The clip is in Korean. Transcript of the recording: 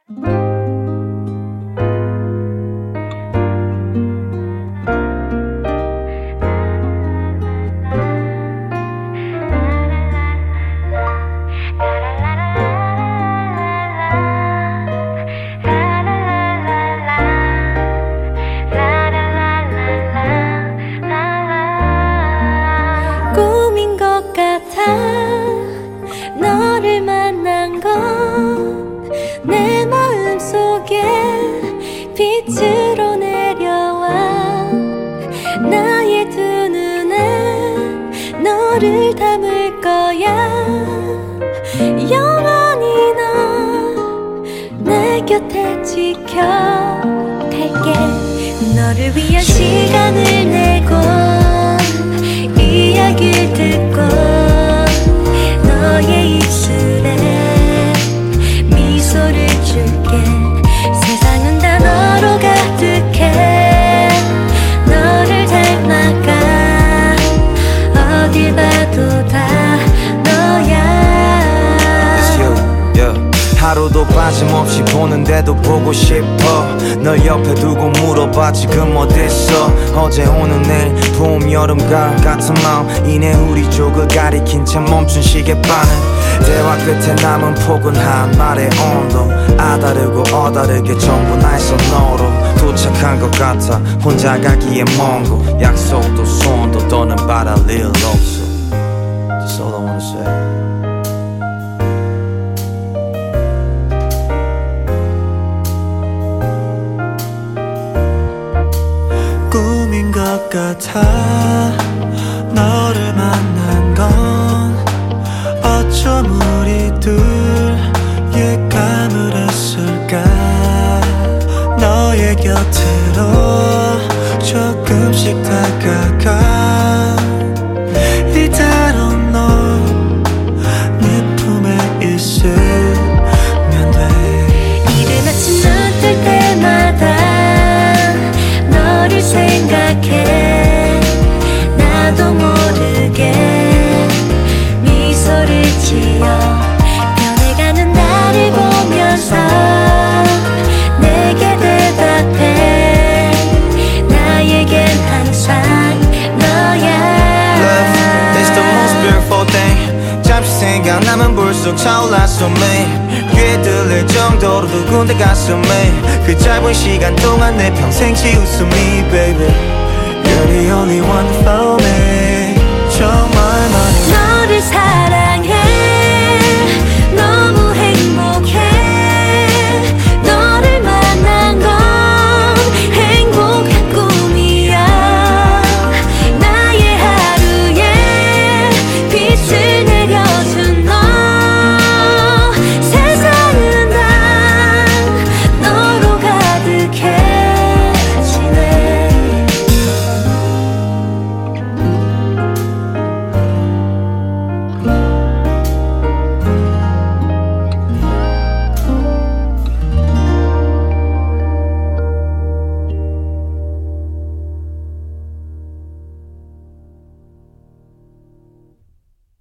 너를 만난 건 내 마음속에 빛으로 내려와 나의 두 눈에 너를 담을 거야 영원히 너 내 곁에 지켜갈게 너를 위한 시간을 내고 이야기를 듣고 너의 입술에 미소를 줄게 세상은 다 너로 가득해 너를 닮아가 어딜 봐도 다 너야 It's you, yeah. 하루도 빠짐없이 보는데도 보고 싶어 널 옆에 두고 물어봐 지금 어딨어 어제 오늘 내일 봄 여름 가을 같은 마음 이내 우리 쪽을 가리킨 채 멈춘 시계바늘 대화 끝에 남은 포근한 말의 온도 아다르고 어다르게 전부 나의 너로 도착한 것 같아 혼자 가기에 먼 곳 약속도 소원도 더는 바랄 일 없어 That's all I wanna say 꿈인 것 같아 너를 만난 건 어쩜 우리 둘 예감을 했을까 너의 곁으로 조금씩 다가가 이대로 너 내 품에 있으면 돼 이른 아침 눈 뜰 때마다 너를 생각해 나도 모르게 미소를 지어 변해가는 나를 보면서 내게 대답해 나에겐 항상 너야 Love is the most beautiful thing 잠시 생각나면 불쑥 차올라 숨이 귀에 들릴 정도로 두근대 가슴이 그 짧은 시간 동안 내 평생 지웃음이 baby You're the only one for me 정말